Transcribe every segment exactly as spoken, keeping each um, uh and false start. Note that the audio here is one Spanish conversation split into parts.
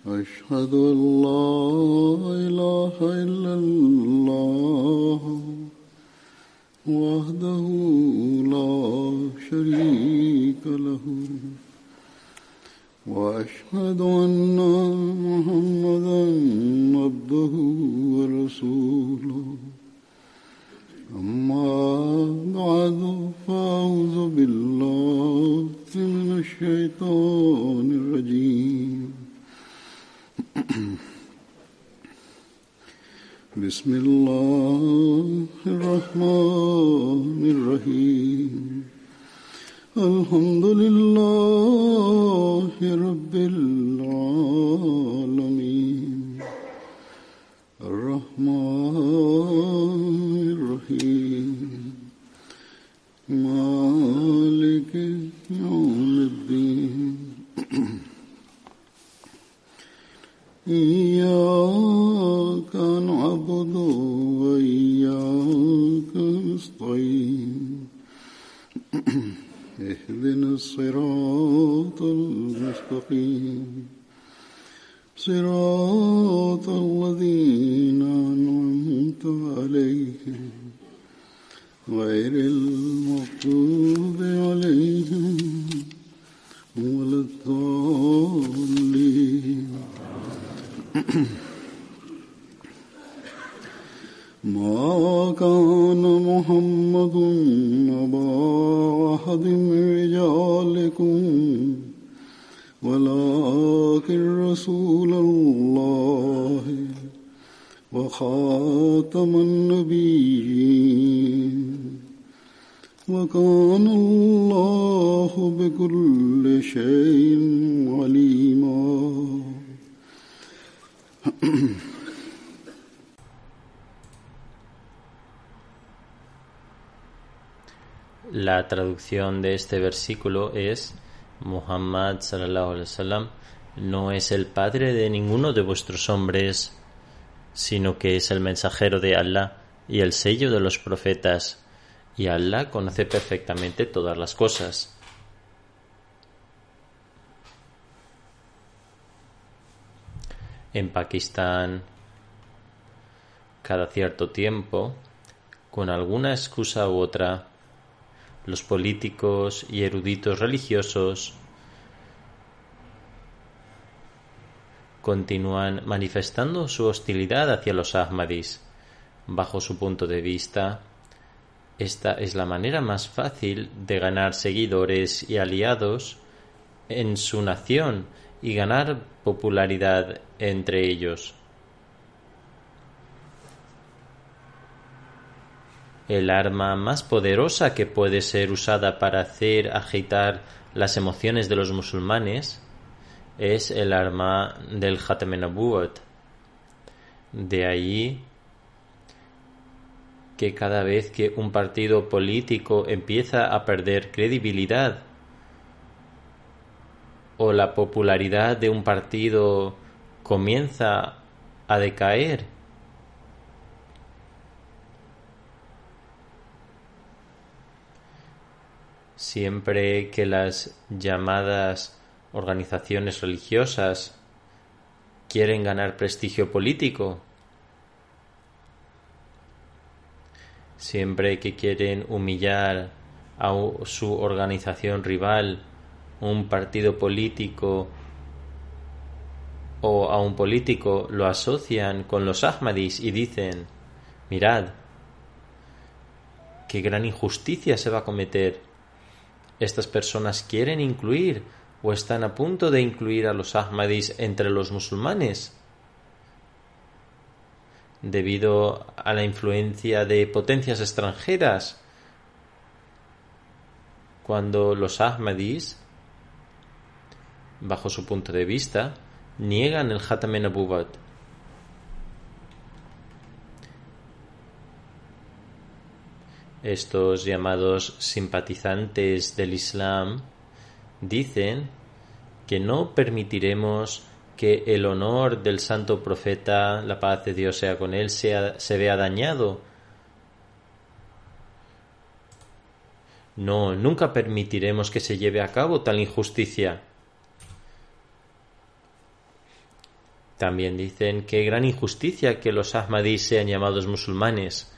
أشهد أن لا إله إلا الله وحده لا شريك له وأشهد أن محمدا عبده ورسوله أما بعد فأعوذ بالله من الشيطان الرجيم بسم الله الرحمن الرحيم الحمد لله رب العالمين الرحمن الرحيم مالك يوم الدين إياك نعبد وإياك نستعين اهدنا الصراط المستقيم صراط الذين أنعمت عليهم غير المغضوب عليهم ولا الضالين ما كان محمد أبا أحد من رجالكم ولكن رسول الله وخاتم النبيين وكان الله بكل شيء عليما. La traducción de este versículo es: Muhammad sallallahu alaihi wasallam no es el padre de ninguno de vuestros hombres, sino que es el mensajero de Allah y el sello de los profetas, y Allah conoce perfectamente todas las cosas. En Pakistán, cada cierto tiempo, con alguna excusa u otra, los políticos y eruditos religiosos continúan manifestando su hostilidad hacia los Ahmadis. Bajo su punto de vista, esta es la manera más fácil de ganar seguidores y aliados en su nación y ganar popularidad entre ellos. El arma más poderosa que puede ser usada para hacer agitar las emociones de los musulmanes es el arma del Khatam an-Nubuwat. De ahí que cada vez que un partido político empieza a perder credibilidad o la popularidad de un partido comienza a decaer, siempre que las llamadas organizaciones religiosas quieren ganar prestigio político, siempre que quieren humillar a su organización rival, un partido político o a un político, lo asocian con los Ahmadis y dicen: mirad, qué gran injusticia se va a cometer. Estas personas quieren incluir o están a punto de incluir a los Ahmadis entre los musulmanes debido a la influencia de potencias extranjeras, cuando los Ahmadis, bajo su punto de vista, niegan el Khatam an-Nubuwat. Estos llamados simpatizantes del Islam dicen que no permitiremos que el honor del santo profeta, la paz de Dios sea con él, sea, se vea dañado. No, nunca permitiremos que se lleve a cabo tal injusticia. También dicen que gran injusticia que los Ahmadis sean llamados musulmanes.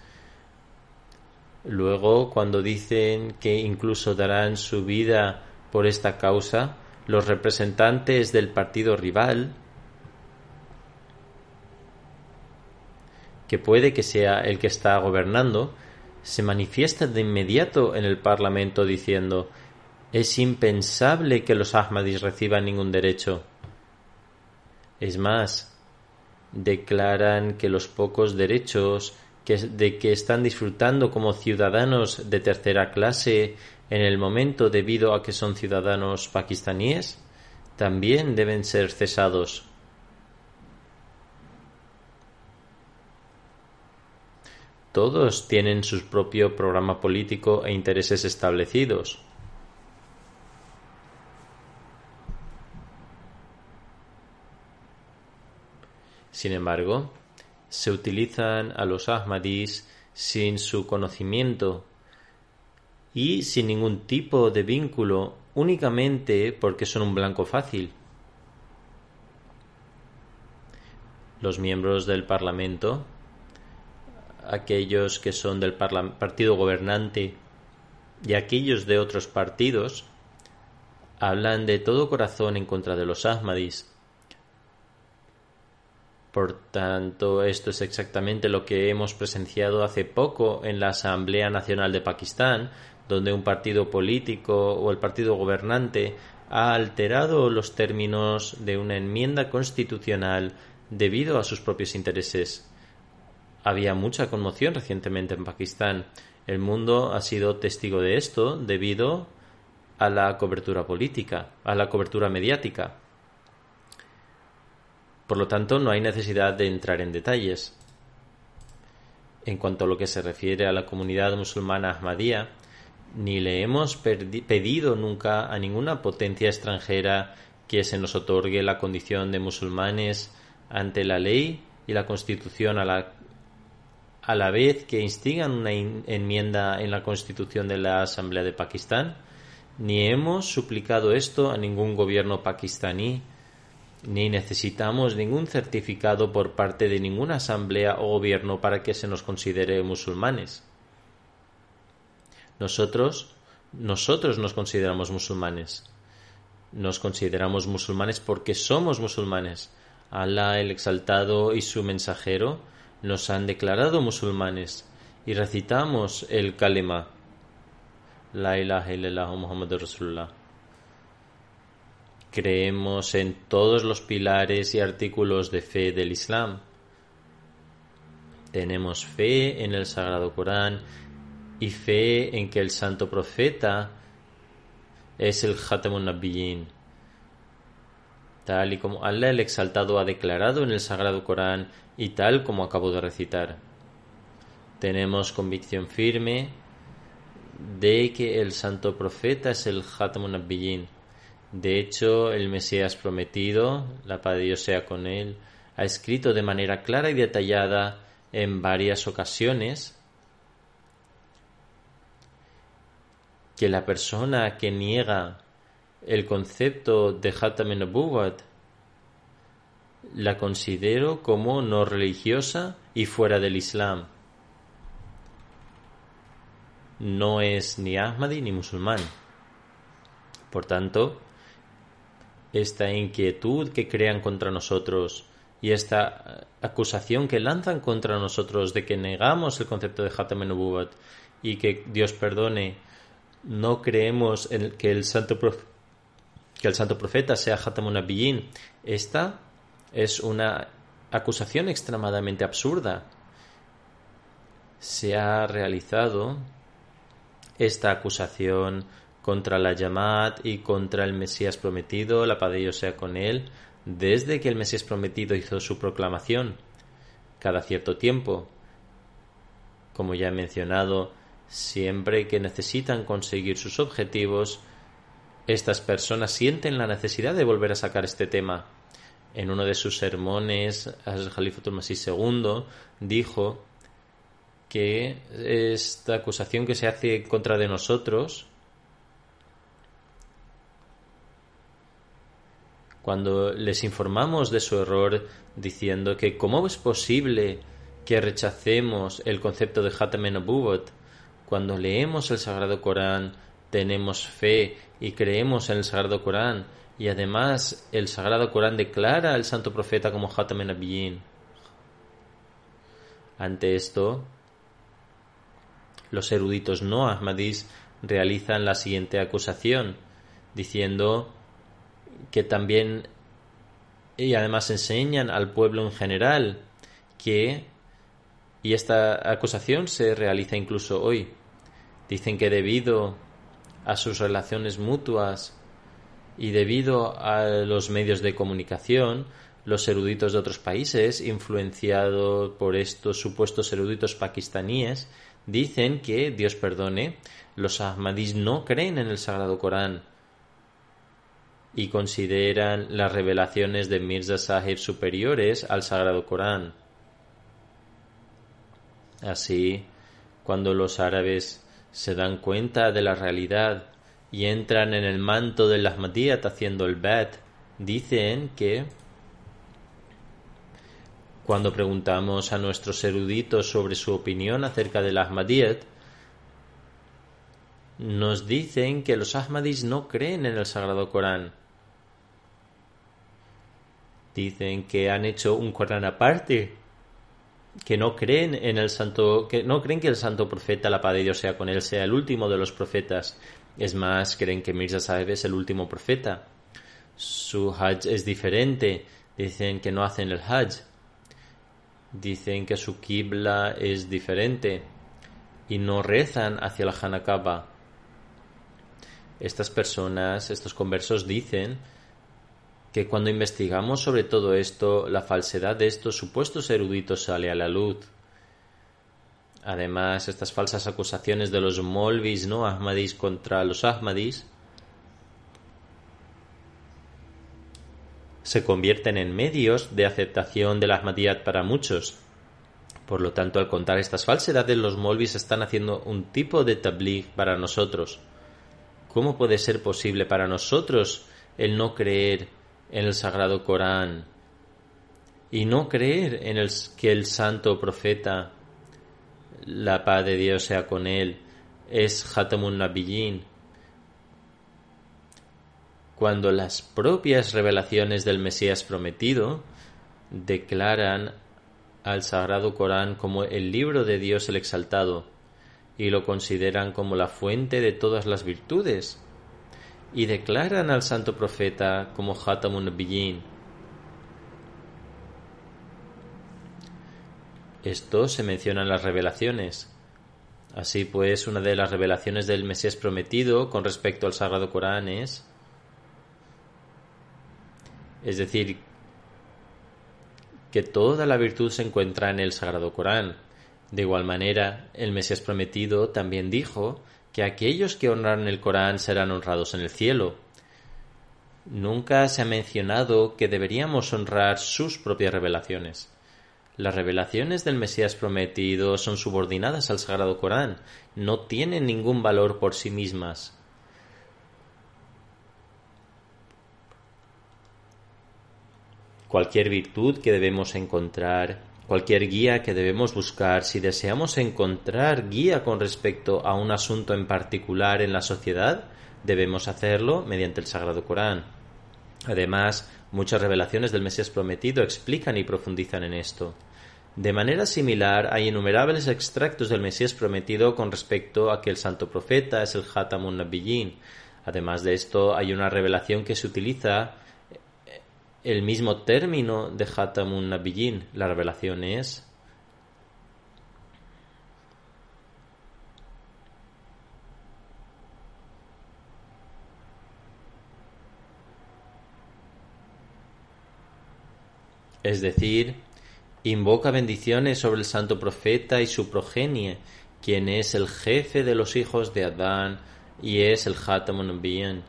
Luego, cuando dicen que incluso darán su vida por esta causa, los representantes del partido rival, que puede que sea el que está gobernando, se manifiestan de inmediato en el Parlamento diciendo: es impensable que los Ahmadis reciban ningún derecho. Es más, declaran que los pocos derechos que, de que están disfrutando como ciudadanos de tercera clase en el momento debido a que son ciudadanos pakistaníes también deben ser cesados. Todos tienen su propio programa político e intereses establecidos. Sin embargo, se utilizan a los Ahmadis sin su conocimiento y sin ningún tipo de vínculo, únicamente porque son un blanco fácil. Los miembros del Parlamento, aquellos que son del partido gobernante y aquellos de otros partidos, hablan de todo corazón en contra de los Ahmadis. Por tanto, esto es exactamente lo que hemos presenciado hace poco en la Asamblea Nacional de Pakistán, donde un partido político o el partido gobernante ha alterado los términos de una enmienda constitucional debido a sus propios intereses. Había mucha conmoción recientemente en Pakistán. El mundo ha sido testigo de esto debido a la cobertura política, a la cobertura mediática. Por lo tanto, no hay necesidad de entrar en detalles. En cuanto a lo que se refiere a la comunidad musulmana ahmadía, ni le hemos pedido nunca a ninguna potencia extranjera que se nos otorgue la condición de musulmanes ante la ley y la Constitución, a la, a la vez que instigan una in- enmienda en la Constitución de la Asamblea de Pakistán, ni hemos suplicado esto a ningún gobierno pakistaní, ni necesitamos ningún certificado por parte de ninguna asamblea o gobierno para que se nos considere musulmanes. Nosotros, nosotros nos consideramos musulmanes. Nos consideramos musulmanes porque somos musulmanes. Alá el Exaltado y su mensajero nos han declarado musulmanes y recitamos el kalima: La ilaha illallah Muhammadur Rasulullah. Creemos en todos los pilares y artículos de fe del Islam. Tenemos fe en el Sagrado Corán y fe en que el Santo Profeta es el Khatamun Nabiyyin, tal y como Allah el Exaltado ha declarado en el Sagrado Corán y tal como acabo de recitar. Tenemos convicción firme de que el Santo Profeta es el Khatamun Nabiyyin. De hecho, el Mesías prometido, la paz de Dios sea con él, ha escrito de manera clara y detallada en varias ocasiones que la persona que niega el concepto de Khatam an-Nubuwwat la considero como no religiosa y fuera del Islam. No es ni Ahmadi ni musulmán. Por tanto, esta inquietud que crean contra nosotros y esta acusación que lanzan contra nosotros de que negamos el concepto de Khatam an-Nubuwwat y que Dios perdone, no creemos en que el santo prof- que el santo profeta sea Khatamun Nabiyyin, esta es una acusación extremadamente absurda. Se ha realizado esta acusación contra la Jamaat y contra el Mesías prometido, la paz de Dios sea con él, desde que el Mesías prometido hizo su proclamación. Cada cierto tiempo, como ya he mencionado, siempre que necesitan conseguir sus objetivos, estas personas sienten la necesidad de volver a sacar este tema. En uno de sus sermones, el Jalifatul Masih segundo dijo que esta acusación que se hace en contra de nosotros, cuando les informamos de su error diciendo que cómo es posible que rechacemos el concepto de Khatam an-Nubuwwat, cuando leemos el Sagrado Corán, tenemos fe y creemos en el Sagrado Corán, y además el Sagrado Corán declara al Santo Profeta como Khatam an-Nabiyyin. Ante esto, los eruditos no ahmadís realizan la siguiente acusación, diciendo que también, y además enseñan al pueblo en general, que, y esta acusación se realiza incluso hoy, dicen que debido a sus relaciones mutuas y debido a los medios de comunicación, los eruditos de otros países, influenciados por estos supuestos eruditos pakistaníes, dicen que, Dios perdone, los ahmadís no creen en el Sagrado Corán y consideran las revelaciones de Mirza Sahib superiores al Sagrado Corán. Así, cuando los árabes se dan cuenta de la realidad y entran en el manto del Ahmadiyyat haciendo el Bai'at, dicen que cuando preguntamos a nuestros eruditos sobre su opinión acerca del Ahmadiyyat, nos dicen que los Ahmadis no creen en el Sagrado Corán. Dicen que han hecho un Corán aparte, que no creen en el santo, que no creen que el santo profeta, la paz de Dios sea con él, sea el último de los profetas. Es más, creen que Mirza Sahib es el último profeta. Su Hajj es diferente. Dicen que no hacen el Hajj. Dicen que su Qibla es diferente y no rezan hacia la Jana Kaaba. Estas personas, estos conversos dicen que cuando investigamos sobre todo esto, la falsedad de estos supuestos eruditos sale a la luz. Además, estas falsas acusaciones de los molvis no ahmadís contra los ahmadís se convierten en medios de aceptación del Ahmadiyyat para muchos. Por lo tanto, al contar estas falsedades, los molvis están haciendo un tipo de tabligh para nosotros. ¿Cómo puede ser posible para nosotros el no creer en el Sagrado Corán y no creer en el que el santo profeta, la paz de Dios sea con él, es Khatamun Nabiyyin, cuando las propias revelaciones del Mesías prometido declaran al Sagrado Corán como el libro de Dios el exaltado y lo consideran como la fuente de todas las virtudes y declaran al santo profeta como Khatamun Nabiyyin? Esto se menciona en las revelaciones. Así pues, una de las revelaciones del Mesías prometido con respecto al Sagrado Corán es es decir, que toda la virtud se encuentra en el Sagrado Corán. De igual manera, el Mesías prometido también dijo que aquellos que honran el Corán serán honrados en el cielo. Nunca se ha mencionado que deberíamos honrar sus propias revelaciones. Las revelaciones del Mesías prometido son subordinadas al Sagrado Corán, no tienen ningún valor por sí mismas. Cualquier virtud que debemos encontrar, cualquier guía que debemos buscar, si deseamos encontrar guía con respecto a un asunto en particular en la sociedad, debemos hacerlo mediante el Sagrado Corán. Además, muchas revelaciones del Mesías prometido explican y profundizan en esto. De manera similar, hay innumerables extractos del Mesías prometido con respecto a que el santo profeta es el Khatamun Nabiyyin. Además de esto, hay una revelación que se utiliza el mismo término de Khatamun Nabiyyin. La revelación es es decir, invoca bendiciones sobre el santo profeta y su progenie, quien es el jefe de los hijos de Adán y es el Khatamun Nabiyyin.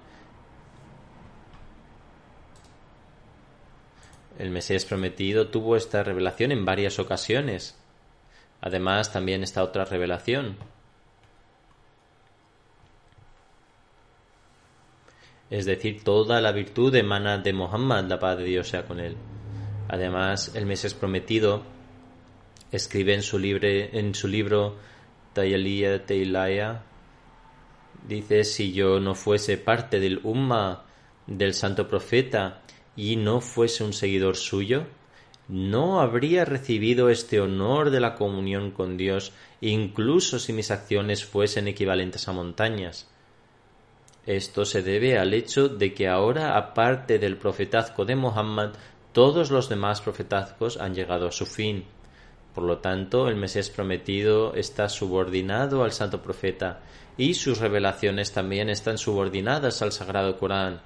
El Mesías prometido tuvo esta revelación en varias ocasiones. Además, también está otra revelación. es decir, toda la virtud emana de Muhammad, la paz de Dios sea con él. Además, el Mesías prometido escribe en su, libre, en su libro Tayaliya Teilaya, dice: si yo no fuese parte del Umma del santo profeta y no fuese un seguidor suyo, no habría recibido este honor de la comunión con Dios, incluso si mis acciones fuesen equivalentes a montañas. Esto se debe al hecho de que ahora, aparte del profetazgo de Muhammad, todos los demás profetazgos han llegado a su fin. Por lo tanto, el Mesías prometido está subordinado al santo profeta y sus revelaciones también están subordinadas al Sagrado Corán.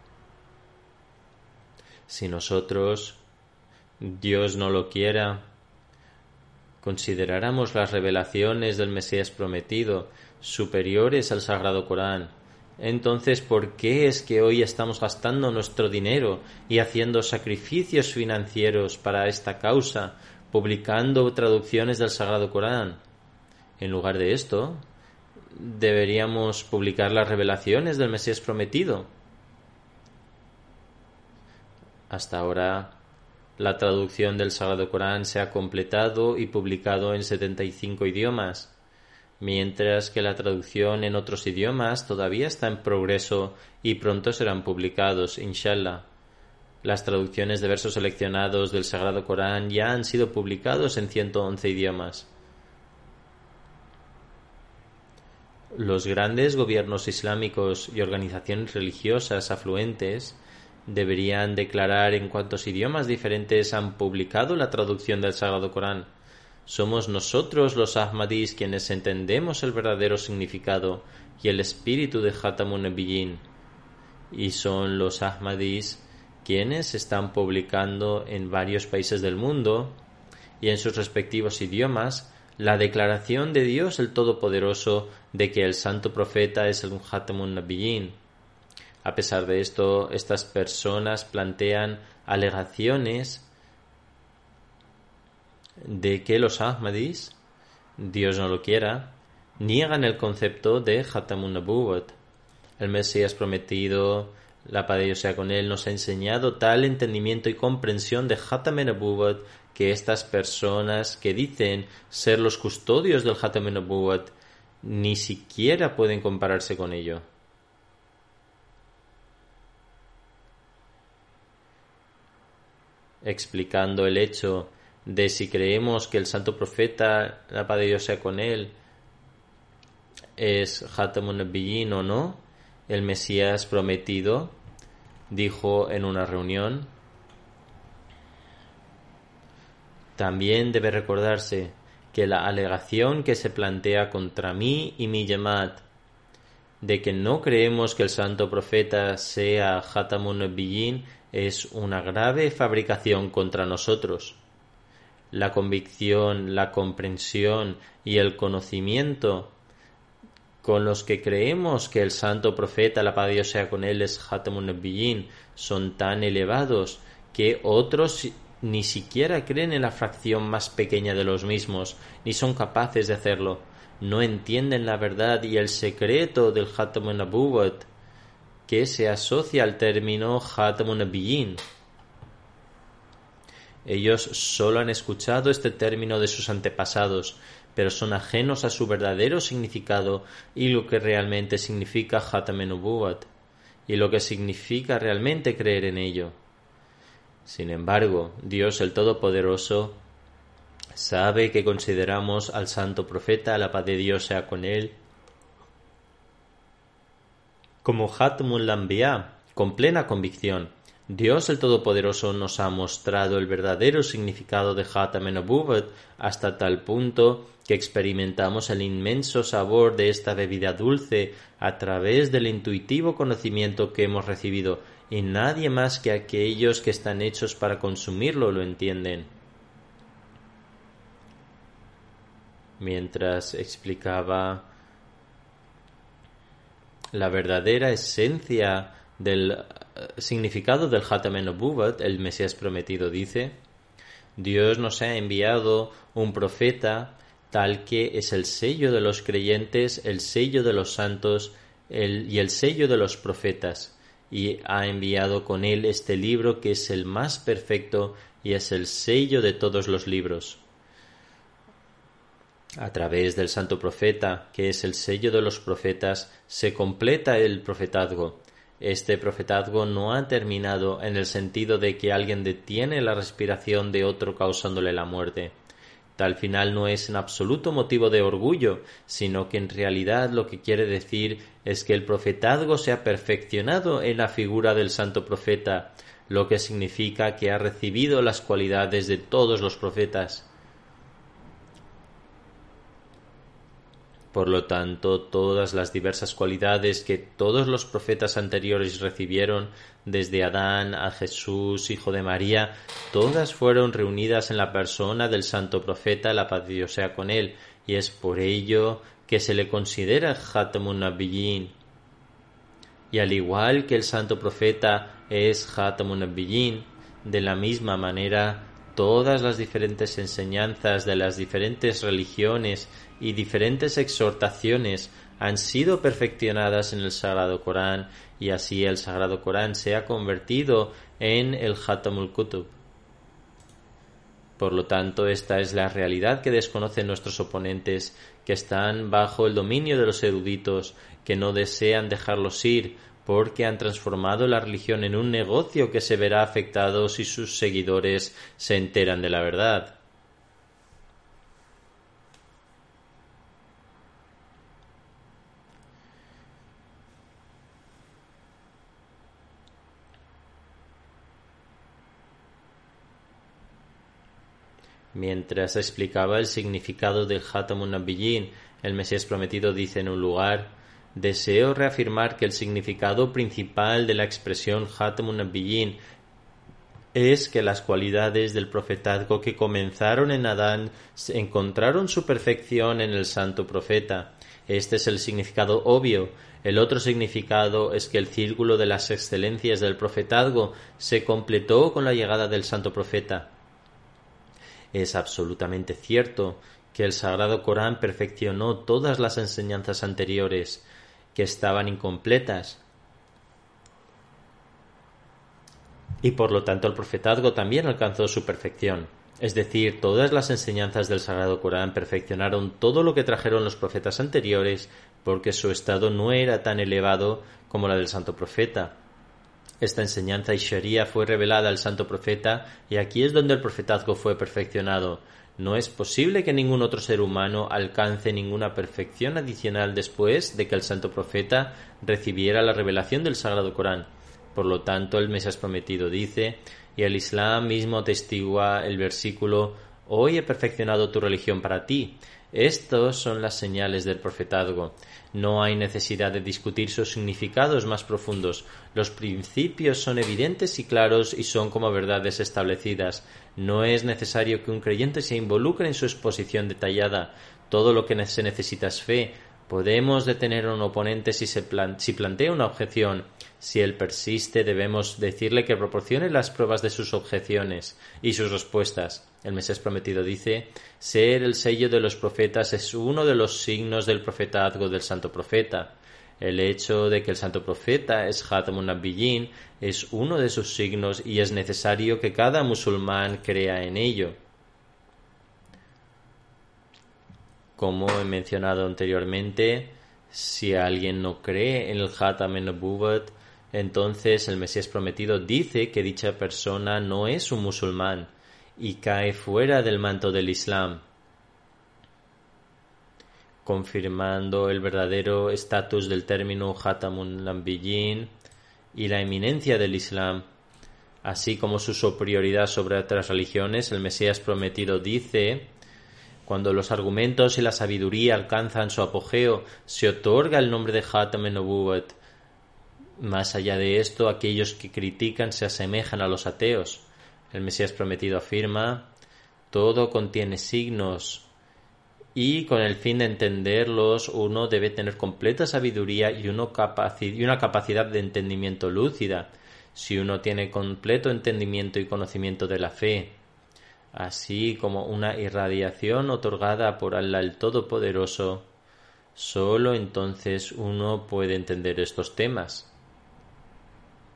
Si nosotros, Dios no lo quiera, consideráramos las revelaciones del Mesías prometido superiores al Sagrado Corán, entonces, ¿por qué es que hoy estamos gastando nuestro dinero y haciendo sacrificios financieros para esta causa, publicando traducciones del Sagrado Corán? En lugar de esto, deberíamos publicar las revelaciones del Mesías prometido. Hasta ahora, la traducción del Sagrado Corán se ha completado y publicado en setenta y cinco idiomas, mientras que la traducción en otros idiomas todavía está en progreso y pronto serán publicados, inshallah. Las traducciones de versos seleccionados del Sagrado Corán ya han sido publicados en ciento once idiomas. Los grandes gobiernos islámicos y organizaciones religiosas afluentes deberían declarar en cuántos idiomas diferentes han publicado la traducción del Sagrado Corán. Somos nosotros los Ahmadís quienes entendemos el verdadero significado y el espíritu de Khatamun Nabiyyin, y son los Ahmadís quienes están publicando en varios países del mundo y en sus respectivos idiomas la declaración de Dios el Todopoderoso de que el santo profeta es el Khatamun Nabiyyin. A pesar de esto, estas personas plantean alegaciones de que los Ahmadís, Dios no lo quiera, niegan el concepto de Khatamun Nabuwat. El Mesías prometido, la paz de Dios sea con él, nos ha enseñado tal entendimiento y comprensión de Khatamun Nabuwat que estas personas que dicen ser los custodios del Khatamun Nabuwat ni siquiera pueden compararse con ello. Explicando el hecho de si creemos que el santo profeta, la paz de Dios sea con él, es Khatamun Nabiyyin o no, el Mesías prometido dijo en una reunión: también debe recordarse que la alegación que se plantea contra mí y mi Jamaat de que no creemos que el santo profeta sea Khatamun Nabiyyin es una grave fabricación contra nosotros. La convicción, la comprensión y el conocimiento con los que creemos que el santo profeta, la paz de Dios sea con él, es Khatamun Nabiyyin, son tan elevados que otros ni siquiera creen en la fracción más pequeña de los mismos, ni son capaces de hacerlo. No entienden la verdad y el secreto del Khatamun Nabuwat, que se asocia al término Khatamun Nabiyyin. Ellos solo han escuchado este término de sus antepasados, pero son ajenos a su verdadero significado y lo que realmente significa Khatamun Nabuwat, y lo que significa realmente creer en ello. Sin embargo, Dios el Todopoderoso sabe que consideramos al santo profeta, la paz de Dios sea con él, como Khatamul Anbiya, con plena convicción. Dios el Todopoderoso nos ha mostrado el verdadero significado de Khatamun Nabuwat hasta tal punto que experimentamos el inmenso sabor de esta bebida dulce a través del intuitivo conocimiento que hemos recibido, y nadie más que aquellos que están hechos para consumirlo lo entienden. Mientras explicaba la verdadera esencia del significado del Khatamun Nabuwat, el Mesías prometido dice: Dios nos ha enviado un profeta tal que es el sello de los creyentes, el sello de los santos el, y el sello de los profetas. y ha enviado con él este libro que es el más perfecto y es el sello de todos los libros. A través del santo profeta, que es el sello de los profetas, se completa el profetazgo. Este profetazgo no ha terminado en el sentido de que alguien detiene la respiración de otro causándole la muerte. Tal final no es en absoluto motivo de orgullo, sino que en realidad lo que quiere decir es que el profetazgo se ha perfeccionado en la figura del santo profeta, lo que significa que ha recibido las cualidades de todos los profetas. Por lo tanto, todas las diversas cualidades que todos los profetas anteriores recibieron, desde Adán a Jesús, hijo de María, todas fueron reunidas en la persona del santo profeta, la paz de Dios sea con él, y es por ello que se le considera Khatamun Nabiyyin. Y al igual que el santo profeta es Khatamun Nabiyyin, de la misma manera, todas las diferentes enseñanzas de las diferentes religiones y diferentes exhortaciones han sido perfeccionadas en el Sagrado Corán, y así el Sagrado Corán se ha convertido en el Khatamul Kutub. Por lo tanto, esta es la realidad que desconocen nuestros oponentes, que están bajo el dominio de los eruditos, que no desean dejarlos ir, porque han transformado la religión en un negocio que se verá afectado si sus seguidores se enteran de la verdad. Mientras explicaba el significado del Khatamun Nabiyyin, el Mesías prometido dice en un lugar: deseo reafirmar que el significado principal de la expresión Khatamun Nabiyyin es que las cualidades del profetazgo que comenzaron en Adán encontraron su perfección en el santo profeta. Este es el significado obvio. El otro significado es que el círculo de las excelencias del profetazgo se completó con la llegada del santo profeta. Es absolutamente cierto que el Sagrado Corán perfeccionó todas las enseñanzas anteriores que estaban incompletas, y por lo tanto el profetazgo también alcanzó su perfección. Es decir, todas las enseñanzas del Sagrado Corán perfeccionaron todo lo que trajeron los profetas anteriores, porque su estado no era tan elevado como la del santo profeta. Esta enseñanza y Sharia fue revelada al santo profeta, y aquí es donde el profetazgo fue perfeccionado. No es posible que ningún otro ser humano alcance ninguna perfección adicional después de que el santo profeta recibiera la revelación del Sagrado Corán. Por lo tanto, el Mesías prometido dice, y el Islam mismo atestigua el versículo: hoy he perfeccionado tu religión para ti. Estos son las señales del profetazgo. No hay necesidad de discutir sus significados más profundos. Los principios son evidentes y claros y son como verdades establecidas. No es necesario que un creyente se involucre en su exposición detallada. Todo lo que se necesita es fe. Podemos detener a un oponente si, se plan- si plantea una objeción. Si él persiste, debemos decirle que proporcione las pruebas de sus objeciones y sus respuestas. El Mesías prometido dice: ser el sello de los profetas es uno de los signos del profetazgo del santo profeta. El hecho de que el santo profeta es Khatamun Nabiyyin es uno de sus signos, y es necesario que cada musulmán crea en ello. Como he mencionado anteriormente, si alguien no cree en el Khatam an-Nubuwwat, entonces el Mesías prometido dice que dicha persona no es un musulmán y cae fuera del manto del Islam, confirmando el verdadero estatus del término Khatamun Nabiyyin y la eminencia del Islam, así como su superioridad sobre otras religiones. El Mesías prometido dice: cuando los argumentos y la sabiduría alcanzan su apogeo, se otorga el nombre de Khatam an-Nubuwwat. Más allá de esto, aquellos que critican se asemejan a los ateos. El Mesías prometido afirma: todo contiene signos, y con el fin de entenderlos uno debe tener completa sabiduría y, uno capaci- y una capacidad de entendimiento lúcida. Si uno tiene completo entendimiento y conocimiento de la fe, así como una irradiación otorgada por Allah el Todopoderoso, solo entonces uno puede entender estos temas.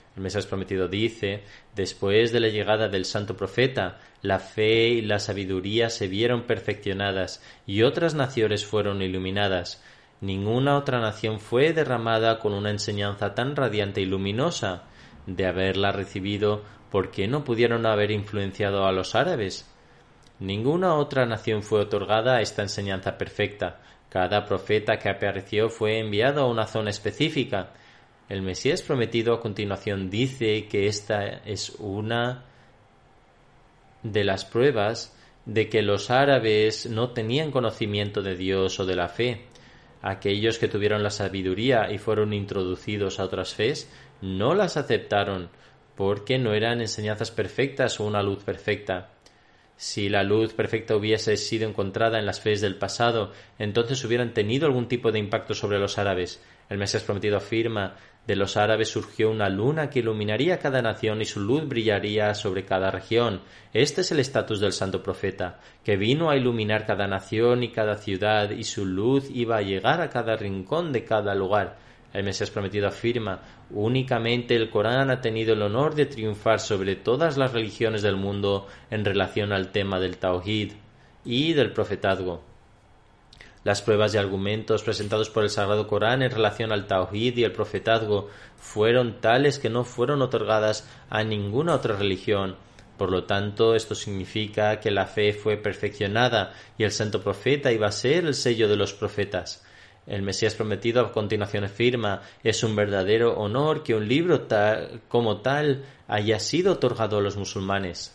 El Mesías prometido dice: después de la llegada del santo profeta, la fe y la sabiduría se vieron perfeccionadas y otras naciones fueron iluminadas. Ninguna otra nación fue derramada con una enseñanza tan radiante y luminosa. De haberla recibido, ¿por qué no pudieron haber influenciado a los árabes? Ninguna otra nación fue otorgada a esta enseñanza perfecta. Cada profeta que apareció fue enviado a una zona específica. El Mesías prometido a continuación dice que esta es una de las pruebas de que los árabes no tenían conocimiento de Dios o de la fe. Aquellos que tuvieron la sabiduría y fueron introducidos a otras fes no las aceptaron porque no eran enseñanzas perfectas o una luz perfecta. Si la luz perfecta hubiese sido encontrada en las fes del pasado, entonces hubieran tenido algún tipo de impacto sobre los árabes. El Mesías prometido afirma: de los árabes surgió una luna que iluminaría cada nación y su luz brillaría sobre cada región. Este es el estatus del santo profeta, que vino a iluminar cada nación y cada ciudad, y su luz iba a llegar a cada rincón de cada lugar. El Mesías prometido afirma: únicamente el Corán ha tenido el honor de triunfar sobre todas las religiones del mundo en relación al tema del Tawhid y del profetazgo. Las pruebas y argumentos presentados por el Sagrado Corán en relación al Tawhid y el profetazgo fueron tales que no fueron otorgadas a ninguna otra religión. Por lo tanto, esto significa que la fe fue perfeccionada y el santo profeta iba a ser el sello de los profetas. El Mesías prometido a continuación afirma: es un verdadero honor que un libro tal, como tal haya sido otorgado a los musulmanes.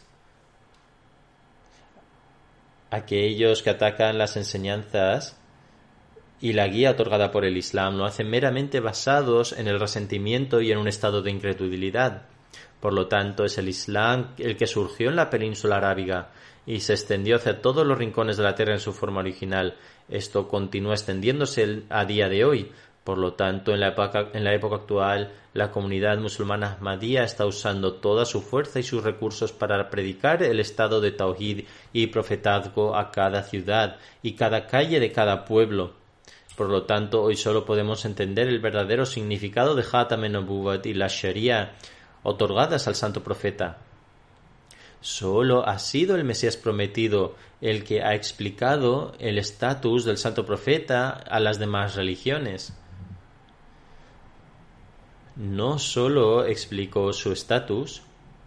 Aquellos que atacan las enseñanzas y la guía otorgada por el Islam lo hacen meramente basados en el resentimiento y en un estado de incredulidad. Por lo tanto, es el Islam el que surgió en la península arábiga y se extendió hacia todos los rincones de la tierra en su forma original. Esto continúa extendiéndose a día de hoy. Por lo tanto, en la época, en la época actual, la comunidad musulmana ahmadía está usando toda su fuerza y sus recursos para predicar el estado de Tawhid y profetazgo a cada ciudad y cada calle de cada pueblo. Por lo tanto, hoy solo podemos entender el verdadero significado de Khatam an-Nubuwat y la Sharia otorgadas al santo profeta. Solo ha sido el Mesías prometido el que ha explicado el estatus del santo profeta a las demás religiones. No solo explicó su estatus,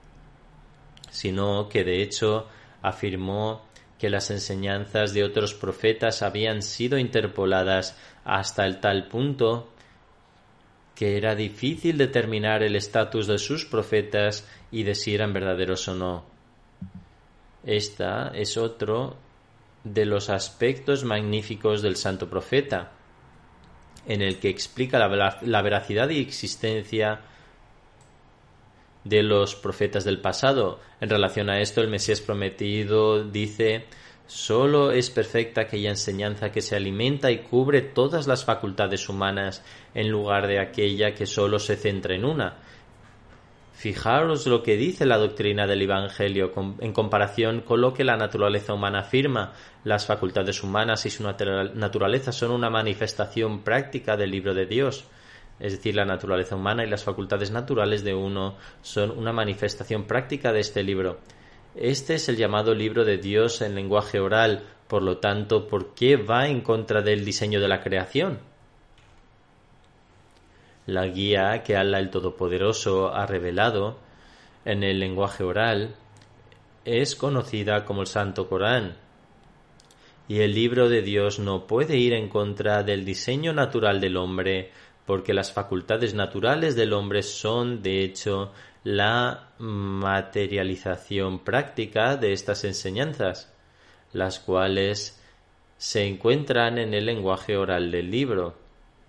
sino que de hecho afirmó que las enseñanzas de otros profetas habían sido interpoladas hasta el tal punto que era difícil determinar el estatus de sus profetas y de si eran verdaderos o no. Esta es otro de los aspectos magníficos del santo profeta, en el que explica la, la veracidad y existencia de los profetas del pasado. En relación a esto, el Mesías prometido dice: solo es perfecta aquella enseñanza que se alimenta y cubre todas las facultades humanas, en lugar de aquella que solo se centra en una. Fijaros lo que dice la doctrina del Evangelio en comparación con lo que la naturaleza humana afirma. Las facultades humanas y su naturaleza son una manifestación práctica del libro de Dios. Es decir, la naturaleza humana y las facultades naturales de uno son una manifestación práctica de este libro. Este es el llamado libro de Dios en lenguaje oral. Por lo tanto, ¿por qué va en contra del diseño de la creación? La guía que Allah el Todopoderoso ha revelado en el lenguaje oral es conocida como el Santo Corán, y el libro de Dios no puede ir en contra del diseño natural del hombre, porque las facultades naturales del hombre son, de hecho, la materialización práctica de estas enseñanzas, las cuales se encuentran en el lenguaje oral del libro.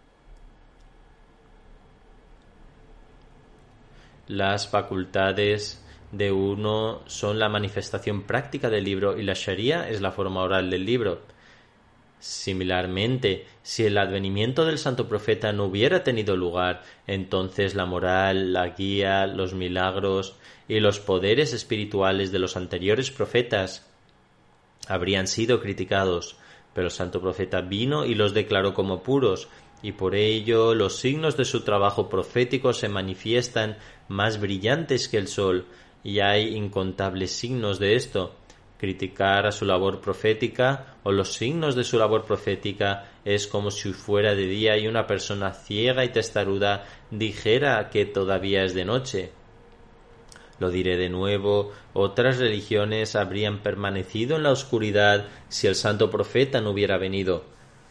Las facultades de uno son la manifestación práctica del libro y la Sharia es la forma oral del libro. Similarmente, si el advenimiento del santo profeta no hubiera tenido lugar, entonces la moral, la guía, los milagros y los poderes espirituales de los anteriores profetas habrían sido criticados, pero el santo profeta vino y los declaró como puros, y por ello los signos de su trabajo profético se manifiestan más brillantes que el sol, y hay incontables signos de esto. Criticar a su labor profética o los signos de su labor profética es como si fuera de día y una persona ciega y testaruda dijera que todavía es de noche. Lo diré de nuevo, otras religiones habrían permanecido en la oscuridad si el santo profeta no hubiera venido.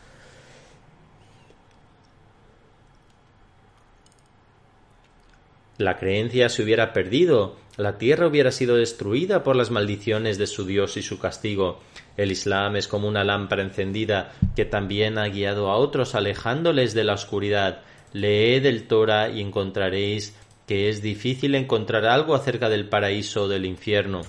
La creencia se hubiera perdido, la tierra hubiera sido destruida por las maldiciones de su Dios y su castigo. El Islam es como una lámpara encendida que también ha guiado a otros alejándoles de la oscuridad. Leed el Torah y encontraréis que es difícil encontrar algo acerca del paraíso o del infierno.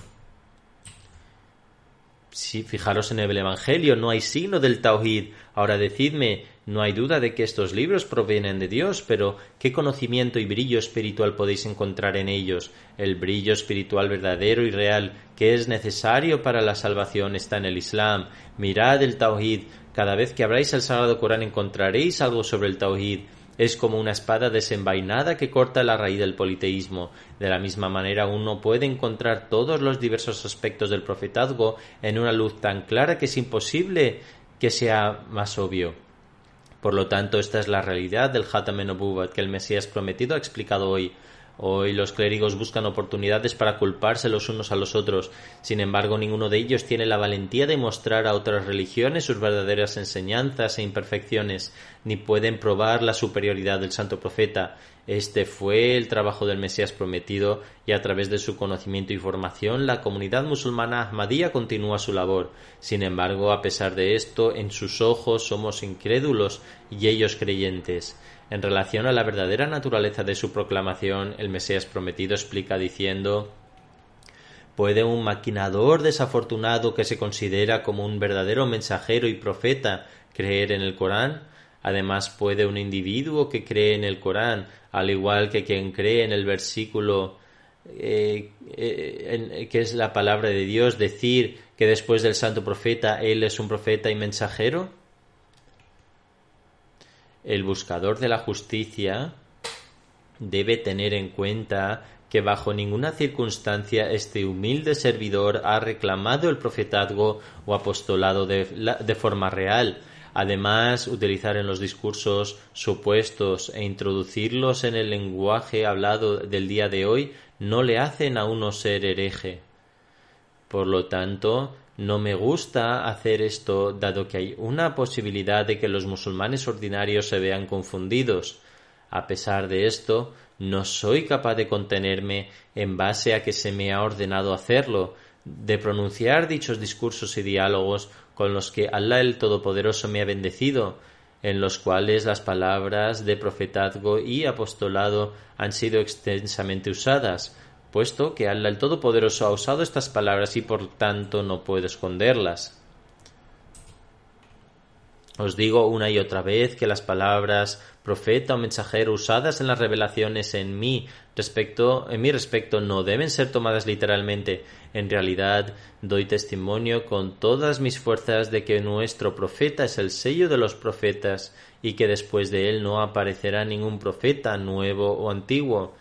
Si fijaros en el Evangelio, no hay signo del Tauhid. Ahora decidme, no hay duda de que estos libros provienen de Dios, pero ¿qué conocimiento y brillo espiritual podéis encontrar en ellos? El brillo espiritual verdadero y real que es necesario para la salvación está en el Islam. Mirad el Tauhid. Cada vez que abráis el Sagrado Corán encontraréis algo sobre el Tauhid. Es como una espada desenvainada que corta la raíz del politeísmo. De la misma manera, uno puede encontrar todos los diversos aspectos del profetazgo en una luz tan clara que es imposible que sea más obvio. Por lo tanto, esta es la realidad del Hatam en-Nubuwat que el Mesías prometido ha explicado hoy. Hoy los clérigos buscan oportunidades para culparse los unos a los otros. Sin embargo, ninguno de ellos tiene la valentía de mostrar a otras religiones sus verdaderas enseñanzas e imperfecciones, ni pueden probar la superioridad del santo profeta. Este fue el trabajo del Mesías prometido, y a través de su conocimiento y formación la comunidad musulmana Ahmadía continúa su labor. Sin embargo, a pesar de esto, en sus ojos somos incrédulos y ellos creyentes. En relación a la verdadera naturaleza de su proclamación, el Mesías prometido explica diciendo: ¿puede un maquinador desafortunado que se considera como un verdadero mensajero y profeta creer en el Corán? Además, ¿puede un individuo que cree en el Corán, al igual que quien cree en el versículo eh, eh, en, que es la palabra de Dios, decir que después del santo profeta él es un profeta y mensajero? El buscador de la justicia debe tener en cuenta que bajo ninguna circunstancia este humilde servidor ha reclamado el profetazgo o apostolado de, de forma real. Además, utilizar en los discursos supuestos e introducirlos en el lenguaje hablado del día de hoy no le hacen a uno ser hereje. Por lo tanto, no me gusta hacer esto, dado que hay una posibilidad de que los musulmanes ordinarios se vean confundidos. A pesar de esto, no soy capaz de contenerme en base a que se me ha ordenado hacerlo, de pronunciar dichos discursos y diálogos con los que Allah el Todopoderoso me ha bendecido, en los cuales las palabras de profetazgo y apostolado han sido extensamente usadas, puesto que Allah el Todopoderoso ha usado estas palabras y por tanto no puedo esconderlas. Os digo una y otra vez que las palabras profeta o mensajero usadas en las revelaciones en mí respecto, en mi respecto no deben ser tomadas literalmente. En realidad, doy testimonio con todas mis fuerzas de que nuestro profeta es el sello de los profetas y que después de él no aparecerá ningún profeta nuevo o antiguo.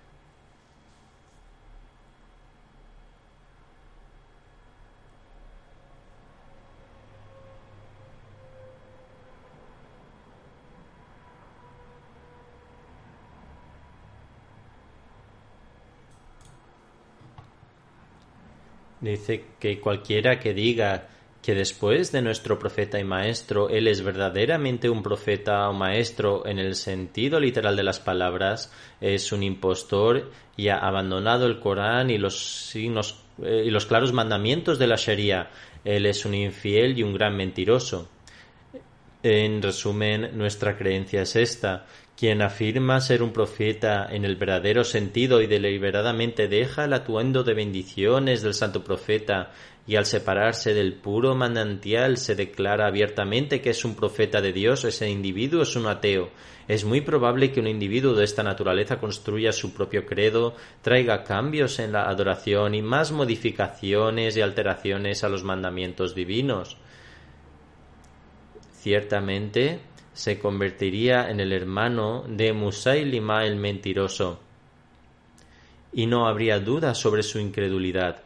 Dice que cualquiera que diga que después de nuestro profeta y maestro él es verdaderamente un profeta o maestro en el sentido literal de las palabras, es un impostor y ha abandonado el Corán y los signos eh, y los claros mandamientos de la Sharia. Él es un infiel y un gran mentiroso. En resumen, nuestra creencia es esta: quien afirma ser un profeta en el verdadero sentido y deliberadamente deja el atuendo de bendiciones del santo profeta y al separarse del puro manantial se declara abiertamente que es un profeta de Dios, ese individuo es un ateo. Es muy probable que un individuo de esta naturaleza construya su propio credo, traiga cambios en la adoración y más modificaciones y alteraciones a los mandamientos divinos. Ciertamente, se convertiría en el hermano de Musailima el mentiroso, y no habría duda sobre su incredulidad.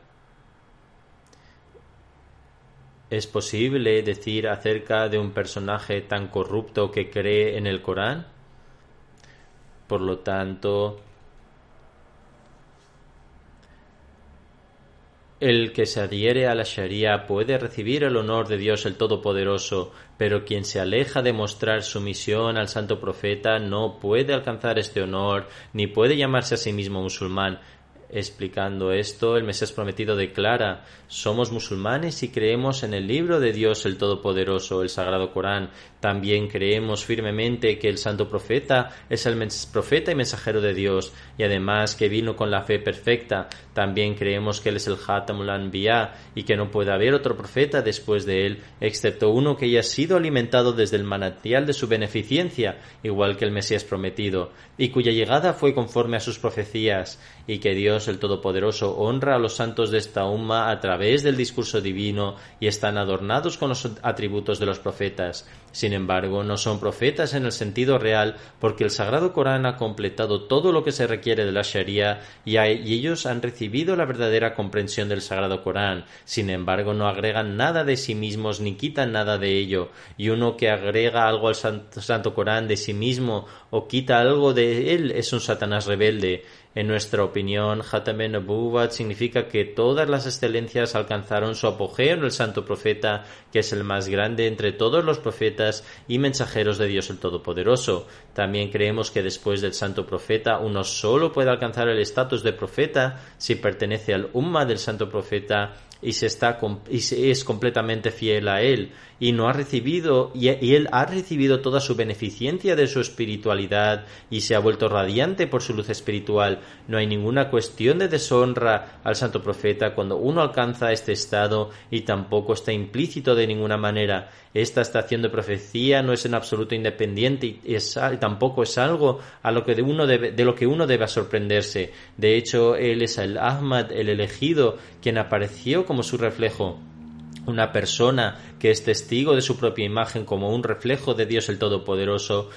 ¿Es posible decir acerca de un personaje tan corrupto que cree en el Corán? Por lo tanto, el que se adhiere a la Sharia puede recibir el honor de Dios el Todopoderoso, pero quien se aleja de mostrar sumisión al Santo Profeta no puede alcanzar este honor, ni puede llamarse a sí mismo musulmán. Explicando esto, el Mesías prometido declara: somos musulmanes y creemos en el libro de Dios el Todopoderoso, el Sagrado Corán. También creemos firmemente que el Santo Profeta es el profeta y mensajero de Dios, y además que vino con la fe perfecta. También creemos que él es el Khatamul Anbiya y que no puede haber otro profeta después de él, excepto uno que haya sido alimentado desde el manantial de su beneficencia, igual que el Mesías prometido, y cuya llegada fue conforme a sus profecías, y que Dios el Todopoderoso honra a los santos de esta umma a través del discurso divino y están adornados con los atributos de los profetas. Sin embargo, no son profetas en el sentido real, porque el Sagrado Corán ha completado todo lo que se requiere de la Sharia y, a, y ellos han recibido la verdadera comprensión del Sagrado Corán. Sin embargo, no agregan nada de sí mismos ni quitan nada de ello, y uno que agrega algo al Santo, Santo Corán de sí mismo o quita algo de él es un Satanás rebelde. En nuestra opinión, Khatam an-Nubuwwat significa que todas las excelencias alcanzaron su apogeo en el Santo Profeta, que es el más grande entre todos los profetas y mensajeros de Dios el Todopoderoso. También creemos que después del Santo Profeta uno solo puede alcanzar el estatus de profeta si pertenece al Umma del Santo Profeta y se está y se es completamente fiel a él y no ha recibido y, y él ha recibido toda su beneficencia de su espiritualidad y se ha vuelto radiante por su luz espiritual. No hay ninguna cuestión de deshonra al Santo Profeta cuando uno alcanza este estado, y tampoco está implícito de ninguna manera. Esta estación de profecía no es en absoluto independiente y, es, y tampoco es algo a lo que de, uno debe, de lo que uno debe sorprenderse. De hecho, él es el Ahmad, el elegido, quien apareció como su reflejo. Una persona que es testigo de su propia imagen como un reflejo de Dios el Todopoderoso,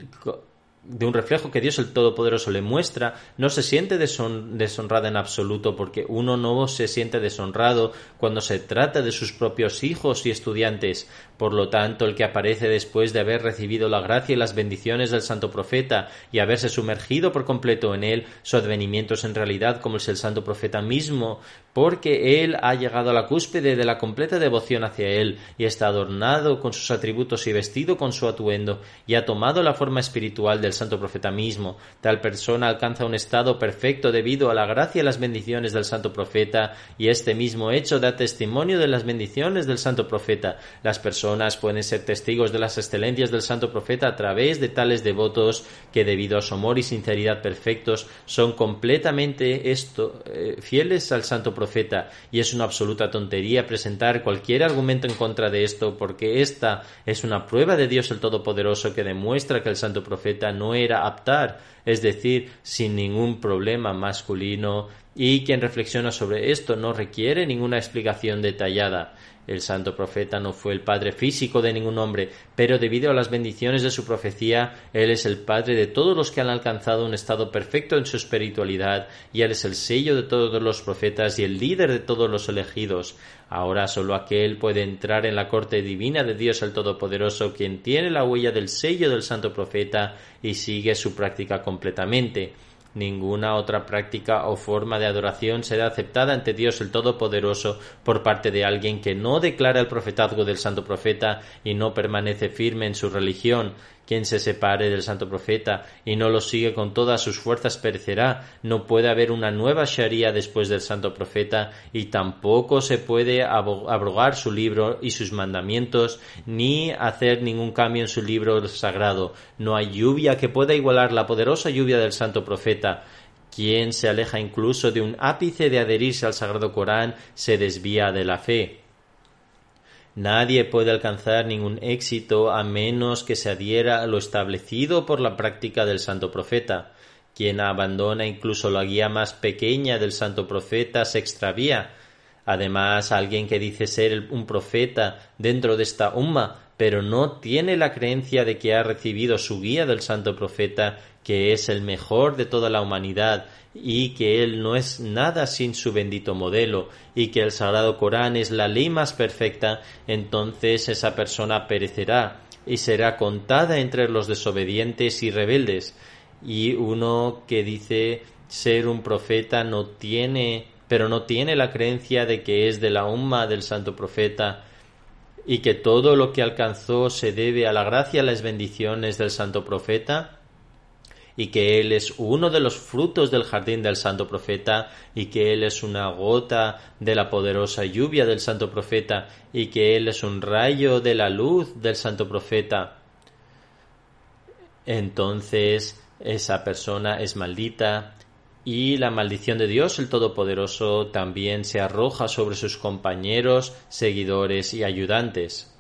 de un reflejo que Dios el Todopoderoso le muestra, no se siente deshon- deshonrada en absoluto, porque uno no se siente deshonrado cuando se trata de sus propios hijos y estudiantes. Por lo tanto, el que aparece después de haber recibido la gracia y las bendiciones del Santo Profeta y haberse sumergido por completo en él, su advenimiento es en realidad como es el Santo Profeta mismo, porque él ha llegado a la cúspide de la completa devoción hacia él y está adornado con sus atributos y vestido con su atuendo y ha tomado la forma espiritual del Santo Profeta mismo. Tal persona alcanza un estado perfecto debido a la gracia y las bendiciones del Santo Profeta, y este mismo hecho da testimonio de las bendiciones del Santo Profeta. Las personas pueden ser testigos de las excelencias del Santo Profeta a través de tales devotos que, debido a su amor y sinceridad perfectos, son completamente esto, eh, fieles al Santo Profeta, y es una absoluta tontería presentar cualquier argumento en contra de esto, porque esta es una prueba de Dios el Todopoderoso que demuestra que el Santo Profeta no era aptar, es decir, sin ningún problema masculino, y quien reflexiona sobre esto no requiere ninguna explicación detallada. El Santo Profeta no fue el padre físico de ningún hombre, pero debido a las bendiciones de su profecía, él es el padre de todos los que han alcanzado un estado perfecto en su espiritualidad, y él es el sello de todos los profetas y el líder de todos los elegidos. Ahora solo aquel puede entrar en la corte divina de Dios el Todopoderoso, quien tiene la huella del sello del Santo Profeta y sigue su práctica completamente. Ninguna otra práctica o forma de adoración será aceptada ante Dios el Todopoderoso por parte de alguien que no declara el profetazgo del Santo Profeta y no permanece firme en su religión. Quien se separe del Santo Profeta y no lo sigue con todas sus fuerzas perecerá. No puede haber una nueva Sharia después del Santo Profeta, y tampoco se puede abrogar su libro y sus mandamientos, ni hacer ningún cambio en su libro sagrado. No hay lluvia que pueda igualar la poderosa lluvia del Santo Profeta. Quien se aleja incluso de un ápice de adherirse al Sagrado Corán se desvía de la fe. Nadie puede alcanzar ningún éxito a menos que se adhiera a lo establecido por la práctica del Santo Profeta. Quien abandona incluso la guía más pequeña del Santo Profeta se extravía. Además, alguien que dice ser un profeta dentro de esta umma pero no tiene la creencia de que ha recibido su guía del santo profeta, que es el mejor de toda la humanidad, y que él no es nada sin su bendito modelo, y que el sagrado Corán es la ley más perfecta, entonces esa persona perecerá y será contada entre los desobedientes y rebeldes. Y uno que dice ser un profeta no tiene, pero no tiene la creencia de que es de la umma del santo profeta, y que todo lo que alcanzó se debe a la gracia y a las bendiciones del santo profeta, y que él es uno de los frutos del jardín del santo profeta, y que él es una gota de la poderosa lluvia del santo profeta, y que él es un rayo de la luz del santo profeta, entonces esa persona es maldita, y la maldición de Dios el Todopoderoso también se arroja sobre sus compañeros, seguidores y ayudantes.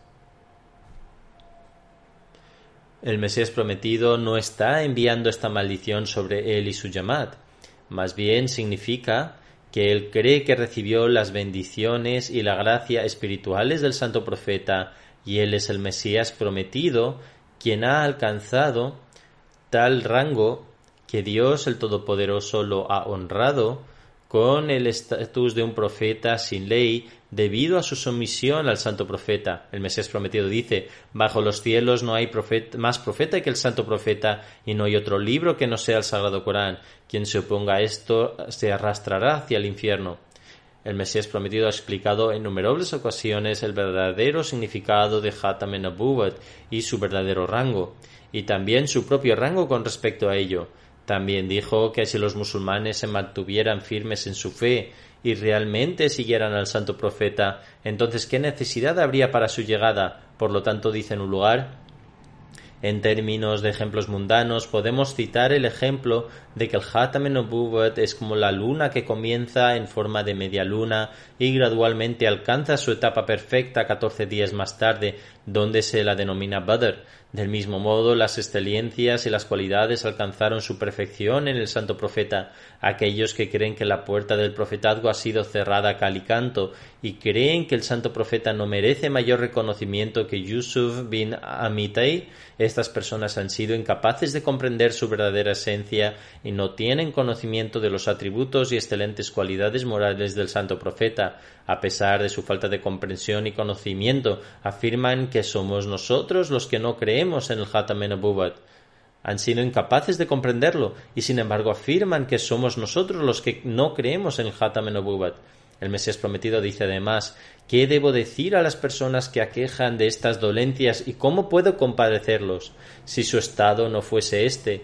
El Mesías prometido no está enviando esta maldición sobre él y su Yamat. Más bien significa que él cree que recibió las bendiciones y la gracia espirituales del santo profeta, y él es el Mesías prometido, quien ha alcanzado tal rango que Dios el Todopoderoso lo ha honrado con el estatus de un profeta sin ley debido a su sumisión al santo profeta. El Mesías prometido dice: bajo los cielos no hay profeta, más profeta que el santo profeta, y no hay otro libro que no sea el sagrado Corán. Quien se oponga a esto se arrastrará hacia el infierno. El Mesías prometido ha explicado en innumerables ocasiones el verdadero significado de Khatam an-Nubuwwat y su verdadero rango, y también su propio rango con respecto a ello. También dijo que si los musulmanes se mantuvieran firmes en su fe y realmente siguieran al santo profeta, entonces ¿qué necesidad habría para su llegada? Por lo tanto, dice en un lugar: en términos de ejemplos mundanos, podemos citar el ejemplo de que el Khatam an-Nubuwwat es como la luna que comienza en forma de media luna y gradualmente alcanza su etapa perfecta catorce días más tarde, donde se la denomina Badr. Del mismo modo, las excelencias y las cualidades alcanzaron su perfección en el santo profeta. Aquellos que creen que la puerta del profetazgo ha sido cerrada a cal y canto y creen que el santo profeta no merece mayor reconocimiento que Yusuf bin Amitai, estas personas han sido incapaces de comprender su verdadera esencia y no tienen conocimiento de los atributos y excelentes cualidades morales del santo profeta. A pesar de su falta de comprensión y conocimiento, afirman que somos nosotros los que no creemos en el Khatam an-Nubuwwat. Han sido incapaces de comprenderlo y sin embargo afirman que somos nosotros los que no creemos en el Khatam an-Nubuwwat. El Mesías prometido dice además: ¿qué debo decir a las personas que aquejan de estas dolencias y cómo puedo compadecerlos si su estado no fuese este?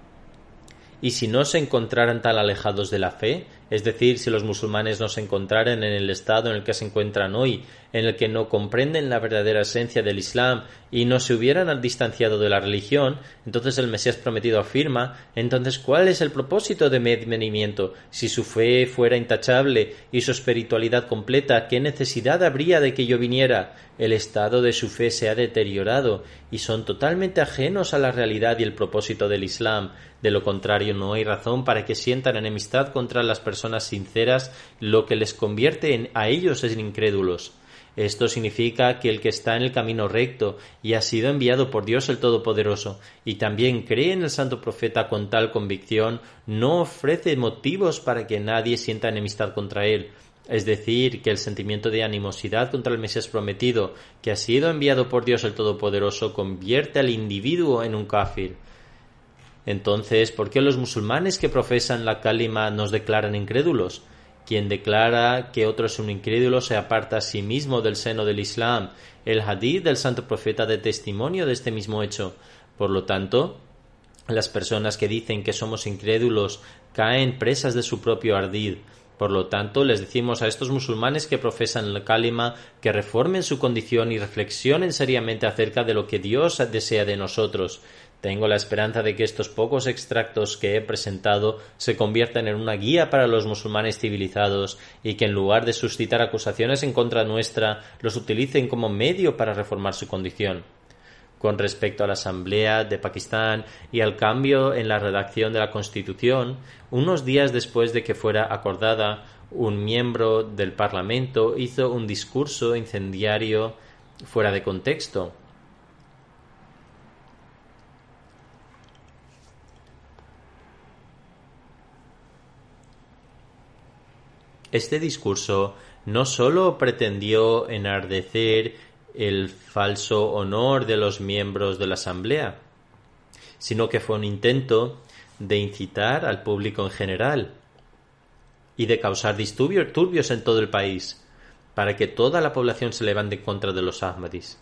Y si no se encontraran tan alejados de la fe, es decir, si los musulmanes no se encontraran en el estado en el que se encuentran hoy, en el que no comprenden la verdadera esencia del Islam y no se hubieran distanciado de la religión, entonces el Mesías prometido afirma: entonces ¿cuál es el propósito de mi advenimiento? Si su fe fuera intachable y su espiritualidad completa, ¿qué necesidad habría de que yo viniera? El estado de su fe se ha deteriorado y son totalmente ajenos a la realidad y el propósito del Islam. De lo contrario, no hay razón para que sientan enemistad contra las personas sinceras, lo que les convierte en, a ellos en incrédulos. Esto significa que el que está en el camino recto y ha sido enviado por Dios el Todopoderoso y también cree en el santo profeta con tal convicción, no ofrece motivos para que nadie sienta enemistad contra él. Es decir, que el sentimiento de animosidad contra el Mesías prometido, que ha sido enviado por Dios el Todopoderoso, convierte al individuo en un kafir. Entonces, ¿por qué los musulmanes que profesan la kalima nos declaran incrédulos? Quien declara que otro es un incrédulo se aparta a sí mismo del seno del Islam. El hadith del santo profeta da testimonio de este mismo hecho. Por lo tanto, las personas que dicen que somos incrédulos caen presas de su propio ardid. Por lo tanto, les decimos a estos musulmanes que profesan la kalima que reformen su condición y reflexionen seriamente acerca de lo que Dios desea de nosotros. Tengo la esperanza de que estos pocos extractos que he presentado se conviertan en una guía para los musulmanes civilizados y que en lugar de suscitar acusaciones en contra nuestra, los utilicen como medio para reformar su condición. Con respecto a la Asamblea de Pakistán y al cambio en la redacción de la Constitución, unos días después de que fuera acordada, un miembro del Parlamento hizo un discurso incendiario fuera de contexto. Este discurso no solo pretendió enardecer el falso honor de los miembros de la Asamblea, sino que fue un intento de incitar al público en general y de causar disturbios turbios en todo el país, para que toda la población se levante en contra de los Ahmadis.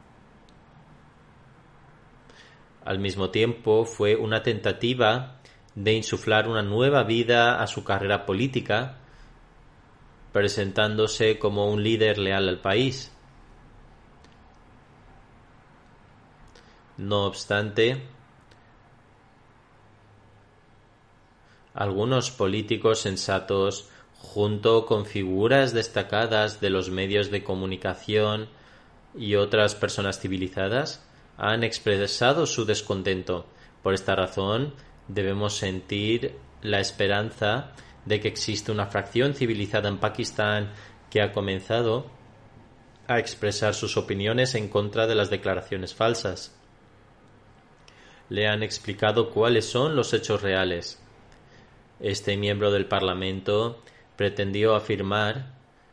Al mismo tiempo, fue una tentativa de insuflar una nueva vida a su carrera política, presentándose como un líder leal al país. No obstante, algunos políticos sensatos, junto con figuras destacadas de los medios de comunicación y otras personas civilizadas, han expresado su descontento. Por esta razón, debemos sentir la esperanza de que existe una fracción civilizada en Pakistán que ha comenzado a expresar sus opiniones en contra de las declaraciones falsas. Le han explicado cuáles son los hechos reales. Este miembro del Parlamento pretendió afirmar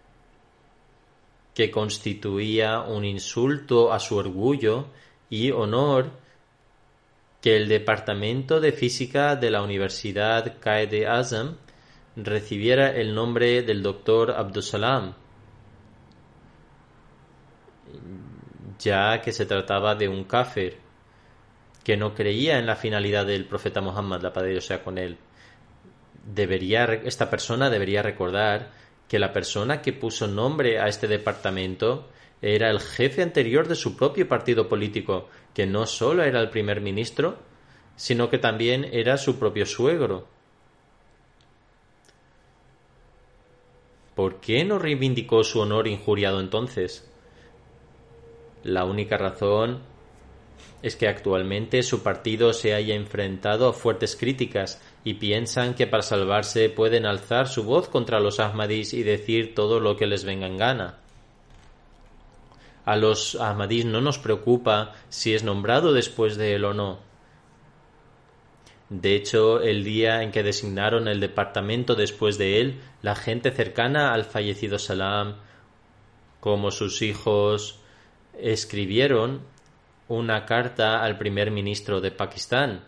que constituía un insulto a su orgullo y honor que el Departamento de Física de la Universidad Quaid-e-Azam recibiera el nombre del doctor Abdusalam, ya que se trataba de un kafir que no creía en la finalidad del profeta Muhammad, la paz de Dios sea con él. Debería, esta persona debería recordar que la persona que puso nombre a este departamento era el jefe anterior de su propio partido político, que no solo era el primer ministro, sino que también era su propio suegro. ¿Por qué no reivindicó su honor injuriado entonces? La única razón es que actualmente su partido se haya enfrentado a fuertes críticas y piensan que para salvarse pueden alzar su voz contra los Ahmadis y decir todo lo que les venga en gana. A los Ahmadis no nos preocupa si es nombrado después de él o no. De hecho, el día en que designaron el departamento después de él, la gente cercana al fallecido Salam, como sus hijos, escribieron una carta al primer ministro de Pakistán.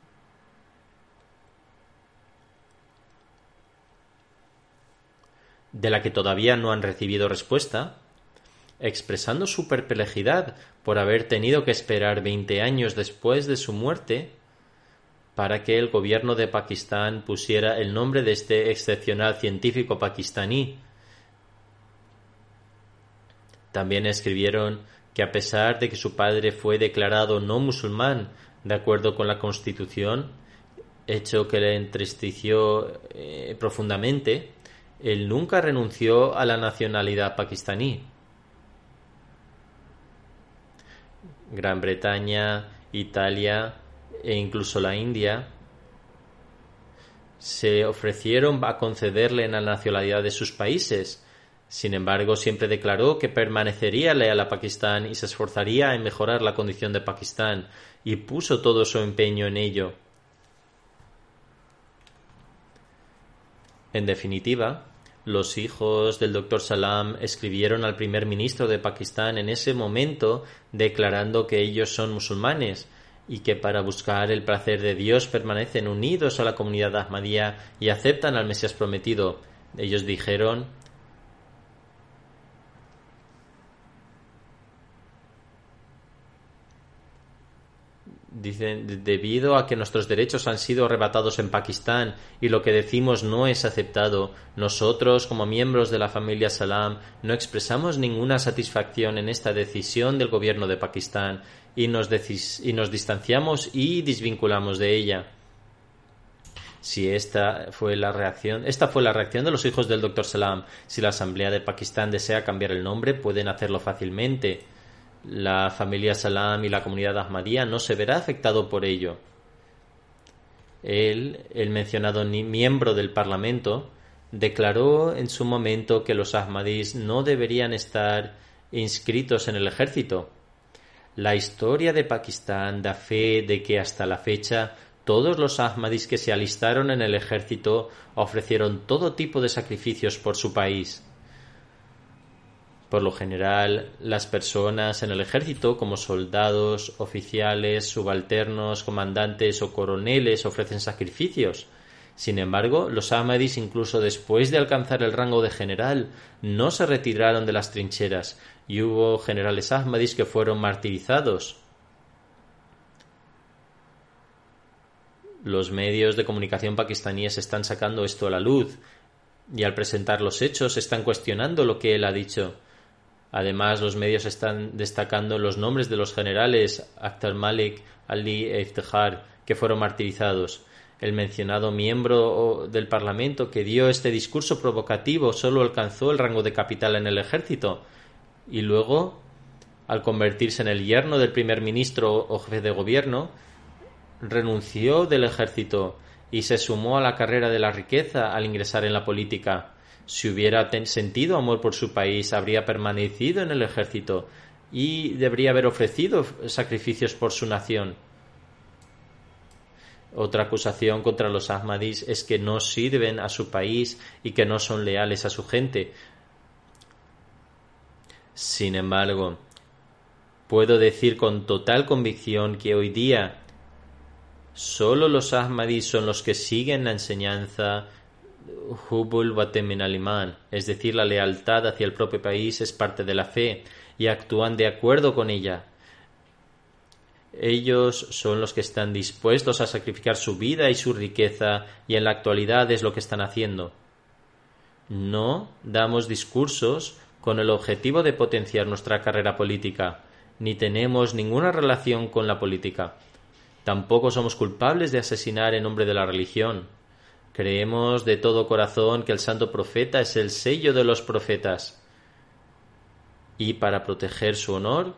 De la que todavía no han recibido respuesta, expresando su perplejidad por haber tenido que esperar veinte años después de su muerte para que el gobierno de Pakistán pusiera el nombre de este excepcional científico pakistaní. También escribieron que a pesar de que su padre fue declarado no musulmán de acuerdo con la Constitución, hecho que le entristeció eh, profundamente, él nunca renunció a la nacionalidad pakistaní. Gran Bretaña, Italia e incluso la India se ofrecieron a concederle la nacionalidad de sus países. Sin embargo, siempre declaró que permanecería leal a Pakistán y se esforzaría en mejorar la condición de Pakistán, y puso todo su empeño en ello. En definitiva, los hijos del doctor Salam escribieron al primer ministro de Pakistán en ese momento declarando que ellos son musulmanes y que para buscar el placer de Dios permanecen unidos a la comunidad ahmadía y aceptan al Mesías prometido. Ellos dijeron: Dicen, debido a que nuestros derechos han sido arrebatados en Pakistán y lo que decimos no es aceptado, nosotros, como miembros de la familia Salam, no expresamos ninguna satisfacción en esta decisión del gobierno de Pakistán y nos, decis- y nos distanciamos y desvinculamos de ella. Si esta fue la reacción, esta fue la reacción de los hijos del doctor Salam. Si la Asamblea de Pakistán desea cambiar el nombre, pueden hacerlo fácilmente. La familia Salam y la comunidad Ahmadía no se verá afectado por ello. Él, el mencionado miembro del Parlamento, declaró en su momento que los Ahmadis no deberían estar inscritos en el ejército. La historia de Pakistán da fe de que hasta la fecha Todos los Ahmadis que se alistaron en el ejército ofrecieron todo tipo de sacrificios por su país. Por lo general, las personas en el ejército, como soldados, oficiales, subalternos, comandantes o coroneles, ofrecen sacrificios. Sin embargo, los Ahmadis, incluso después de alcanzar el rango de general, no se retiraron de las trincheras, y hubo generales Ahmadis que fueron martirizados. Los medios de comunicación pakistaníes están sacando esto a la luz, y al presentar los hechos están cuestionando lo que él ha dicho. Además, los medios están destacando los nombres de los generales Akhtar Malik, Ali e Iftikhar, que fueron martirizados. El mencionado miembro del Parlamento que dio este discurso provocativo solo alcanzó el rango de capitán en el ejército, y luego, al convertirse en el yerno del primer ministro o jefe de gobierno, renunció del ejército y se sumó a la carrera de la riqueza al ingresar en la política. Si hubiera sentido amor por su país, habría permanecido en el ejército y debería haber ofrecido sacrificios por su nación. Otra acusación contra los Ahmadis es que no sirven a su país y que no son leales a su gente. Sin embargo, puedo decir con total convicción que hoy día solo los Ahmadis son los que siguen la enseñanza Hubul Watan min al-Iman, es decir, la lealtad hacia el propio país es parte de la fe, y actúan de acuerdo con ella. Ellos son los que están dispuestos a sacrificar su vida y su riqueza, y en la actualidad es lo que están haciendo. No damos discursos con el objetivo de potenciar nuestra carrera política, ni tenemos ninguna relación con la política. Tampoco somos culpables de asesinar en nombre de la religión. Creemos de todo corazón que el santo profeta es el sello de los profetas, y para proteger su honor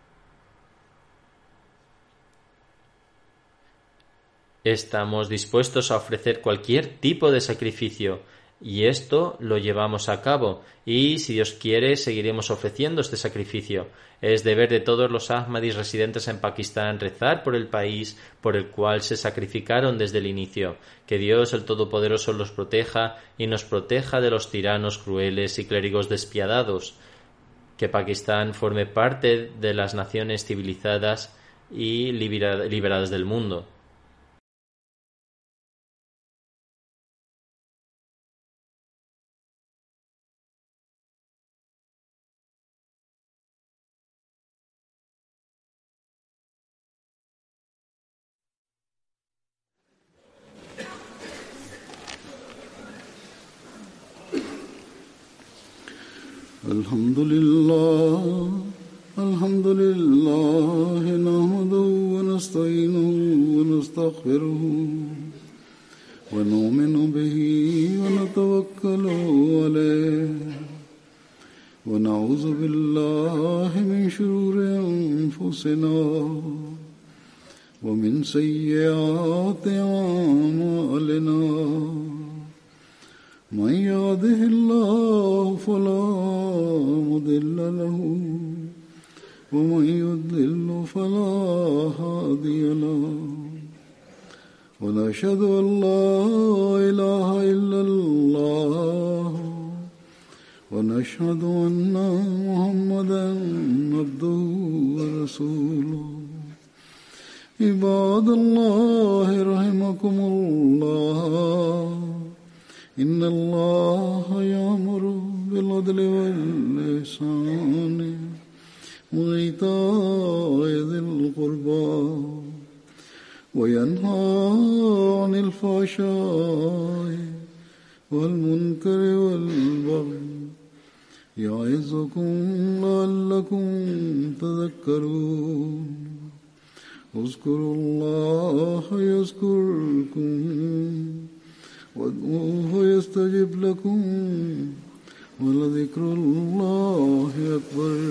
estamos dispuestos a ofrecer cualquier tipo de sacrificio, y esto lo llevamos a cabo, y si Dios quiere seguiremos ofreciendo este sacrificio. Es deber de todos los Ahmadis residentes en Pakistán rezar por el país por el cual se sacrificaron desde el inicio. Que Dios el Todopoderoso los proteja y nos proteja de los tiranos crueles y clérigos despiadados. Que Pakistán forme parte de las naciones civilizadas y liberadas del mundo. الحمد لله الحمد لله نحمده ونستعينه ونستغفره ونؤمن به ونتوكل عليه ونعوذ بالله من شرور أنفسنا ومن سيئات أعمالنا من يهده الله فلا مضل له ومن يضلل فلا هادي له ونشهد أن لا إله إلا الله ونشهد أن محمدا عبده ورسوله عباد الله رحمكم الله إن الله يأمر بالعدل والإحسان وإيتاء ذي القربى وينهى عن الفحشاء والمنكر والبغي يعظكم لعلكم تذكرون اذكروا الله يذكركم وادعوه يستجب لكم ولذكر الله أكبر.